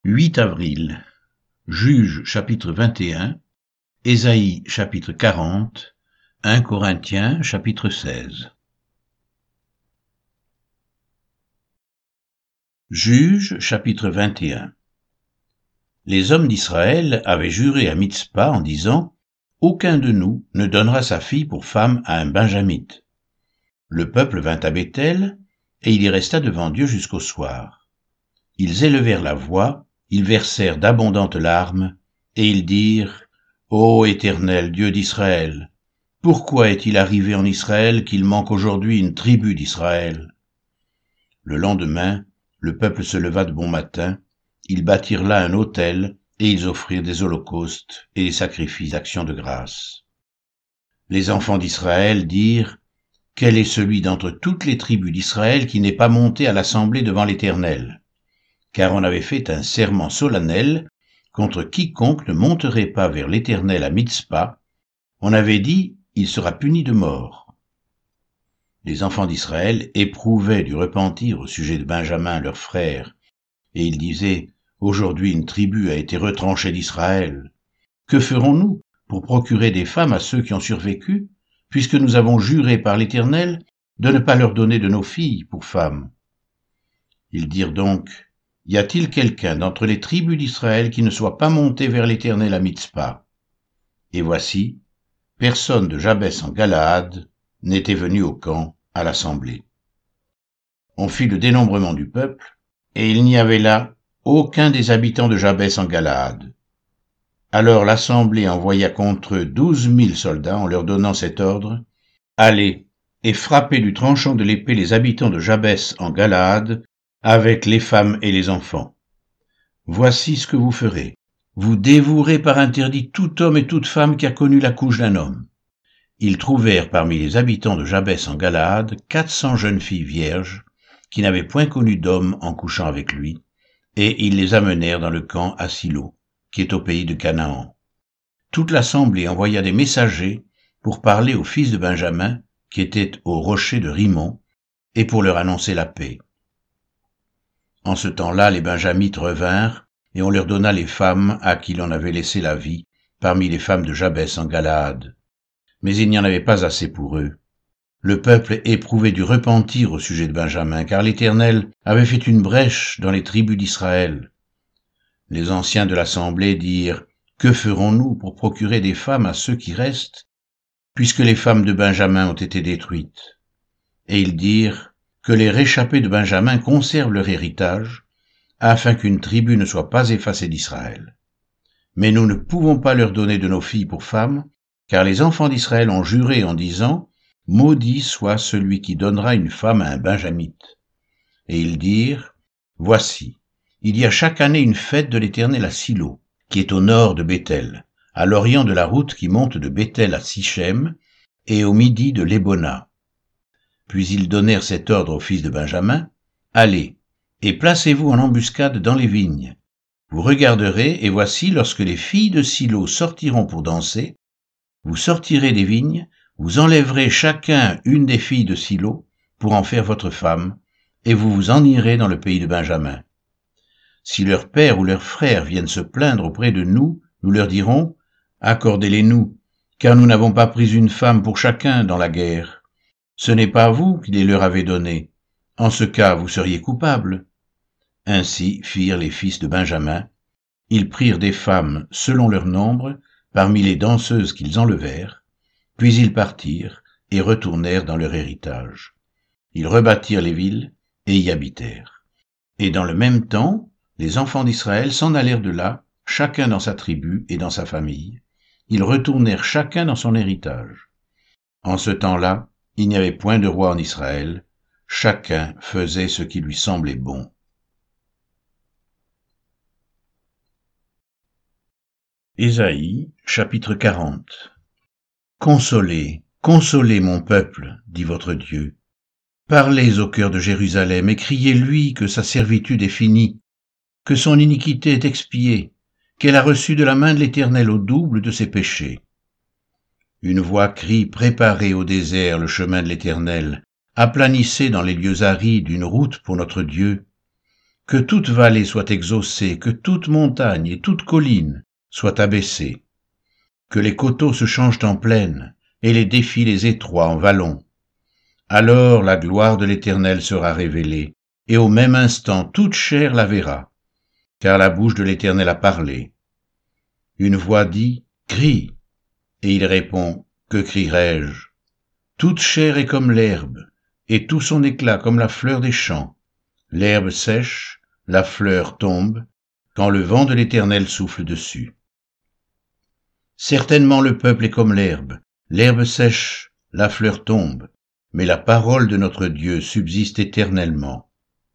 8 avril. Juges chapitre 21, Ésaïe chapitre 40, 1 Corinthiens chapitre 16. Juges chapitre 21. Les hommes d'Israël avaient juré à Mitzpa en disant « Aucun de nous ne donnera sa fille pour femme à un benjamite. » Le peuple vint à Béthel, et il y resta devant Dieu jusqu'au soir. Ils élevèrent la voix, ils versèrent d'abondantes larmes, et ils dirent « Ô Éternel, Dieu d'Israël, pourquoi est-il arrivé en Israël qu'il manque aujourd'hui une tribu d'Israël ?» Le lendemain, le peuple se leva de bon matin, ils bâtirent là un autel, et ils offrirent des holocaustes et des sacrifices d'action de grâce. Les enfants d'Israël dirent « Quel est celui d'entre toutes les tribus d'Israël qui n'est pas monté à l'assemblée devant l'Éternel ?» Car on avait fait un serment solennel contre quiconque ne monterait pas vers l'Éternel à Mitzpa. On avait dit, il sera puni de mort. Les enfants d'Israël éprouvaient du repentir au sujet de Benjamin, leur frère, et ils disaient, aujourd'hui une tribu a été retranchée d'Israël. Que ferons-nous pour procurer des femmes à ceux qui ont survécu, puisque nous avons juré par l'Éternel de ne pas leur donner de nos filles pour femmes? Ils dirent donc, y a-t-il quelqu'un d'entre les tribus d'Israël qui ne soit pas monté vers l'Éternel à Mitzpa? Et voici, personne de Jabès en Galaad n'était venu au camp à l'assemblée. On fit le dénombrement du peuple, et il n'y avait là aucun des habitants de Jabès en Galaad. Alors l'assemblée envoya contre eux 12 000 soldats en leur donnant cet ordre, « Allez et frappez du tranchant de l'épée les habitants de Jabès en Galaad, avec les femmes et les enfants. Voici ce que vous ferez. Vous dévouerez par interdit tout homme et toute femme qui a connu la couche d'un homme. » Ils trouvèrent parmi les habitants de Jabès en Galaad 400 jeunes filles vierges qui n'avaient point connu d'homme en couchant avec lui, et ils les amenèrent dans le camp à Silo, qui est au pays de Canaan. Toute l'assemblée envoya des messagers pour parler aux fils de Benjamin, qui étaient au rocher de Rimon, et pour leur annoncer la paix. En ce temps-là, les Benjamites revinrent, et on leur donna les femmes à qui l'on avait laissé la vie, parmi les femmes de Jabès en Galaad. Mais il n'y en avait pas assez pour eux. Le peuple éprouvait du repentir au sujet de Benjamin, car l'Éternel avait fait une brèche dans les tribus d'Israël. Les anciens de l'assemblée dirent « Que ferons-nous pour procurer des femmes à ceux qui restent, puisque les femmes de Benjamin ont été détruites ?» Et ils dirent que les réchappés de Benjamin conservent leur héritage, afin qu'une tribu ne soit pas effacée d'Israël. Mais nous ne pouvons pas leur donner de nos filles pour femmes, car les enfants d'Israël ont juré en disant « Maudit soit celui qui donnera une femme à un benjamite. » Et ils dirent « Voici, il y a chaque année une fête de l'Éternel à Silo, qui est au nord de Béthel, à l'orient de la route qui monte de Béthel à Sichem, et au midi de Lébona. » Puis ils donnèrent cet ordre aux fils de Benjamin, « Allez, et placez-vous en embuscade dans les vignes. Vous regarderez, et voici, lorsque les filles de Silo sortiront pour danser, vous sortirez des vignes, vous enlèverez chacun une des filles de Silo pour en faire votre femme, et vous vous en irez dans le pays de Benjamin. Si leur père ou leur frère viennent se plaindre auprès de nous, nous leur dirons, accordez-les-nous, car nous n'avons pas pris une femme pour chacun dans la guerre. Ce n'est pas vous qui les leur avez donnés. En ce cas, vous seriez coupables. » Ainsi firent les fils de Benjamin. Ils prirent des femmes selon leur nombre, parmi les danseuses qu'ils enlevèrent, puis ils partirent et retournèrent dans leur héritage. Ils rebâtirent les villes et y habitèrent. Et dans le même temps, les enfants d'Israël s'en allèrent de là, chacun dans sa tribu et dans sa famille. Ils retournèrent chacun dans son héritage. En ce temps-là, il n'y avait point de roi en Israël, chacun faisait ce qui lui semblait bon. Ésaïe, chapitre 40. Consolez, consolez mon peuple, dit votre Dieu. Parlez au cœur de Jérusalem et criez-lui que sa servitude est finie, que son iniquité est expiée, qu'elle a reçu de la main de l'Éternel au double de ses péchés. Une voix crie « Préparez au désert le chemin de l'Éternel, aplanissez dans les lieux arides une route pour notre Dieu. Que toute vallée soit exaucée, que toute montagne et toute colline soient abaissées, que les coteaux se changent en plaines et les défilés étroits en vallons. Alors la gloire de l'Éternel sera révélée, et au même instant toute chair la verra, car la bouche de l'Éternel a parlé. Une voix dit, « Crie !» Et il répond, « Que crierai-je » Toute chair est comme l'herbe, et tout son éclat comme la fleur des champs. L'herbe sèche, la fleur tombe, quand le vent de l'Éternel souffle dessus. Certainement le peuple est comme l'herbe sèche, la fleur tombe, mais la parole de notre Dieu subsiste éternellement.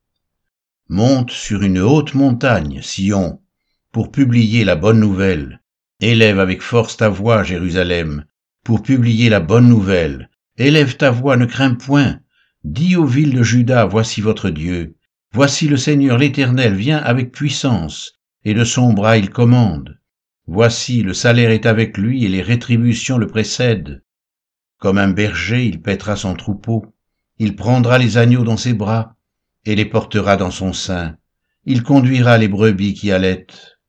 Monte sur une haute montagne, Sion, pour publier la bonne nouvelle. Élève avec force ta voix, Jérusalem, pour publier la bonne nouvelle. Élève ta voix, ne crains point. Dis aux villes de Juda, voici votre Dieu. Voici le Seigneur l'Éternel vient avec puissance, et de son bras il commande. Voici, le salaire est avec lui, et les rétributions le précèdent. Comme un berger, il paîtra son troupeau. Il prendra les agneaux dans ses bras, et les portera dans son sein. Il conduira les brebis qui allaitent.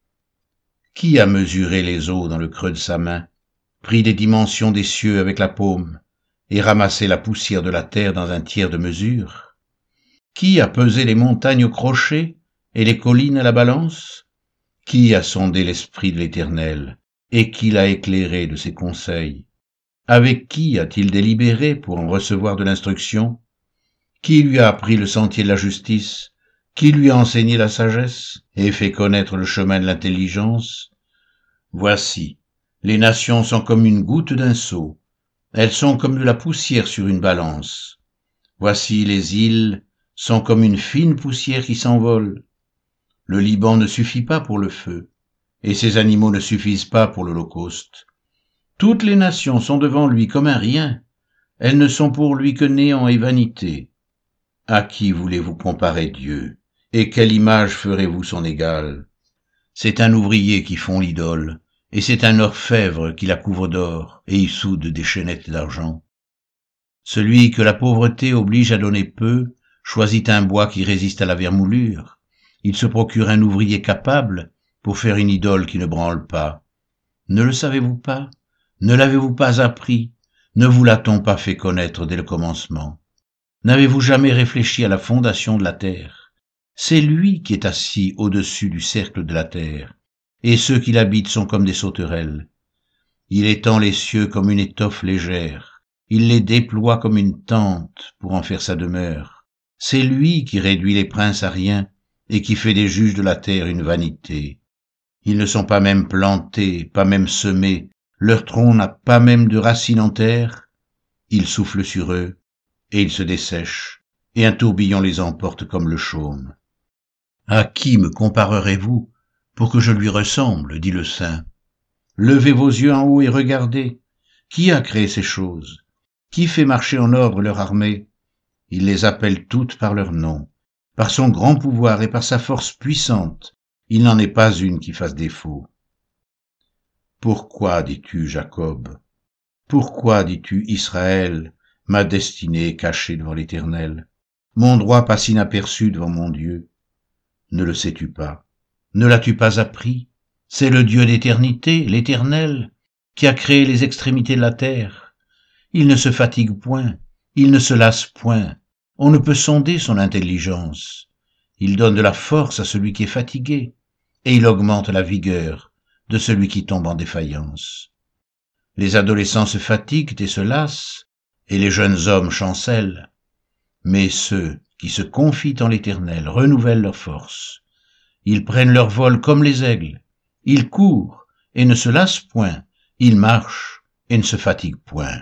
Qui a mesuré les eaux dans le creux de sa main, pris les dimensions des cieux avec la paume, et ramassé la poussière de la terre dans un tiers de mesure? Qui a pesé les montagnes au crochet et les collines à la balance? Qui a sondé l'esprit de l'Éternel, et qui l'a éclairé de ses conseils? Avec qui a-t-il délibéré pour en recevoir de l'instruction? Qui lui a appris le sentier de la justice? Qui lui a enseigné la sagesse et fait connaître le chemin de l'intelligence? Voici, les nations sont comme une goutte d'un seau, elles sont comme de la poussière sur une balance. Voici, les îles sont comme une fine poussière qui s'envole. Le Liban ne suffit pas pour le feu, et ses animaux ne suffisent pas pour l'holocauste. Toutes les nations sont devant lui comme un rien, elles ne sont pour lui que néant et vanité. À qui voulez-vous comparer Dieu, et quelle image ferez-vous son égal? C'est un ouvrier qui fond l'idole, et c'est un orfèvre qui la couvre d'or, et y soude des chaînettes d'argent. Celui que la pauvreté oblige à donner peu, choisit un bois qui résiste à la vermoulure. Il se procure un ouvrier capable pour faire une idole qui ne branle pas. Ne le savez-vous pas? Ne l'avez-vous pas appris? Ne vous l'a-t-on pas fait connaître dès le commencement? N'avez-vous jamais réfléchi à la fondation de la terre? C'est lui qui est assis au-dessus du cercle de la terre, et ceux qui l'habitent sont comme des sauterelles. Il étend les cieux comme une étoffe légère, il les déploie comme une tente pour en faire sa demeure. C'est lui qui réduit les princes à rien, et qui fait des juges de la terre une vanité. Ils ne sont pas même plantés, pas même semés, leur tronc n'a pas même de racines en terre. Il souffle sur eux, et ils se dessèchent, et un tourbillon les emporte comme le chaume. À qui me comparerez-vous pour que je lui ressemble, dit le Saint? Levez vos yeux en haut et regardez. Qui a créé ces choses? Qui fait marcher en ordre leur armée? Il les appelle toutes par leur nom. Par son grand pouvoir et par sa force puissante, il n'en est pas une qui fasse défaut. Pourquoi, dis-tu, Jacob? Pourquoi, dis-tu, Israël, ma destinée est cachée devant l'Éternel? Mon droit passe inaperçu devant mon Dieu. Ne le sais-tu pas? Ne l'as-tu pas appris? C'est le Dieu d'éternité, l'Éternel, qui a créé les extrémités de la terre. Il ne se fatigue point, il ne se lasse point. On ne peut sonder son intelligence. Il donne de la force à celui qui est fatigué, et il augmente la vigueur de celui qui tombe en défaillance. Les adolescents se fatiguent et se lassent, et les jeunes hommes chancellent. Mais ceux qui se confient en l'Éternel renouvellent leur force. Ils prennent leur vol comme les aigles. Ils courent et ne se lassent point. Ils marchent et ne se fatiguent point.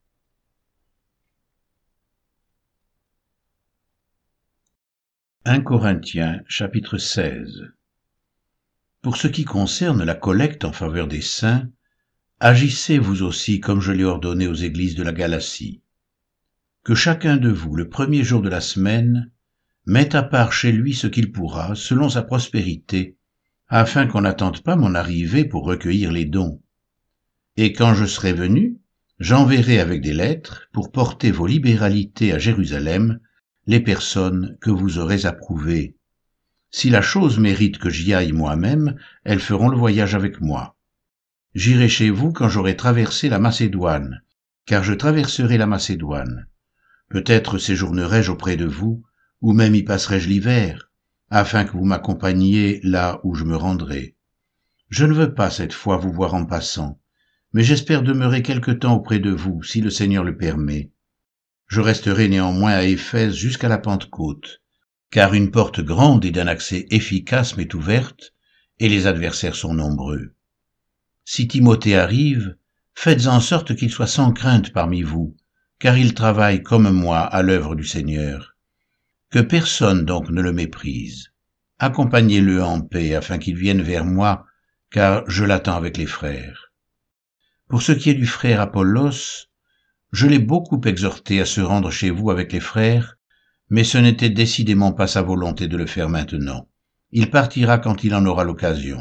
1 Corinthiens, chapitre 16. Pour ce qui concerne la collecte en faveur des saints, agissez vous aussi comme je l'ai ordonné aux églises de la Galatie. Que chacun de vous, le premier jour de la semaine, mette à part chez lui ce qu'il pourra, selon sa prospérité, afin qu'on n'attende pas mon arrivée pour recueillir les dons. Et quand je serai venu, j'enverrai avec des lettres pour porter vos libéralités à Jérusalem, les personnes que vous aurez approuvées. Si la chose mérite que j'y aille moi-même, elles feront le voyage avec moi. J'irai chez vous quand j'aurai traversé la Macédoine, car je traverserai la Macédoine. Peut-être séjournerai-je auprès de vous, ou même y passerai-je l'hiver, afin que vous m'accompagniez là où je me rendrai. Je ne veux pas cette fois vous voir en passant, mais j'espère demeurer quelque temps auprès de vous, si le Seigneur le permet. Je resterai néanmoins à Éphèse jusqu'à la Pentecôte, car une porte grande et d'un accès efficace m'est ouverte, et les adversaires sont nombreux. Si Timothée arrive, faites en sorte qu'il soit sans crainte parmi vous, car il travaille comme moi à l'œuvre du Seigneur. Que personne donc ne le méprise. Accompagnez-le en paix afin qu'il vienne vers moi, car je l'attends avec les frères. Pour ce qui est du frère Apollos, je l'ai beaucoup exhorté à se rendre chez vous avec les frères, mais ce n'était décidément pas sa volonté de le faire maintenant. Il partira quand il en aura l'occasion.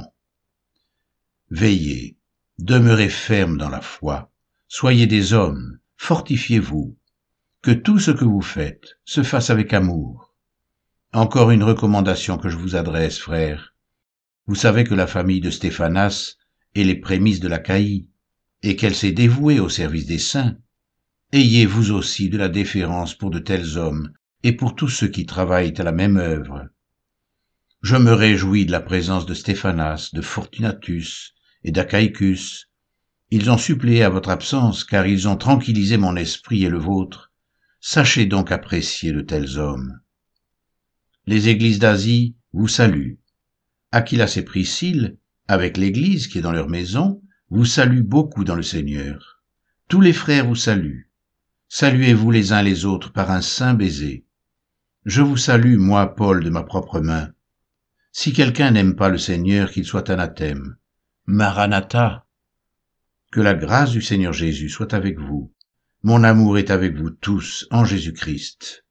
Veillez, demeurez fermes dans la foi, soyez des hommes, fortifiez-vous, que tout ce que vous faites se fasse avec amour. Encore une recommandation que je vous adresse, frères. Vous savez que la famille de Stéphanas est les prémices de l'Achaïe, et qu'elle s'est dévouée au service des saints. Ayez vous aussi de la déférence pour de tels hommes, et pour tous ceux qui travaillent à la même œuvre. Je me réjouis de la présence de Stéphanas, de Fortunatus et d'Achaïcus. Ils ont suppléé à votre absence, car ils ont tranquillisé mon esprit et le vôtre. Sachez donc apprécier de tels hommes. Les églises d'Asie vous saluent. Aquilas et Priscille, avec l'église qui est dans leur maison, vous saluent beaucoup dans le Seigneur. Tous les frères vous saluent. Saluez-vous les uns les autres par un saint baiser. Je vous salue, moi, Paul, de ma propre main. Si quelqu'un n'aime pas le Seigneur, qu'il soit anathème. Maranatha. Que la grâce du Seigneur Jésus soit avec vous. Mon amour est avec vous tous en Jésus-Christ.